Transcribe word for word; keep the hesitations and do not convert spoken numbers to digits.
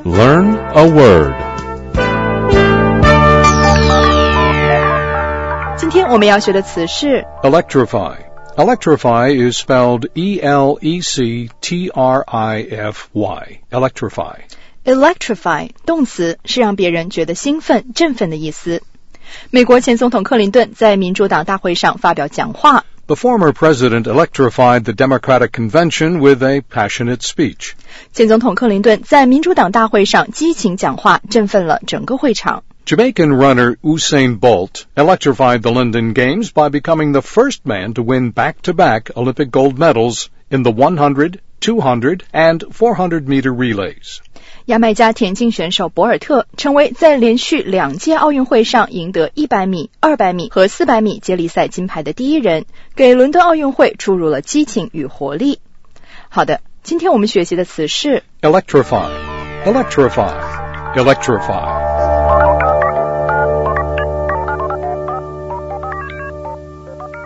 Learn a word. 今天我们要学的词是 Electrify.Electrify is spelled E L E C T R I F Y. Electrify. Electrify 动词是让别人觉得兴奋、振奋的意思。美国前总统克林顿在民主党大会上发表讲话。 The former president electrified the Democratic convention with a passionate speech. 前总统克林顿在民主党大会上激情讲话，振奋了整个会场。 Jamaican runner Usain Bolt electrified the London Games by becoming the first man to win back-to-back Olympic gold medals in the one hundred, two hundred, and four hundred meter relays. 牙买加田径选手博尔特成为在连续两届奥运会上赢得一百米、二百米和四百米接力赛金牌的第一人，给伦敦奥运会注入了激情与活力。好的，今天我们学习的词是 Electrify. Electrify. Electrify.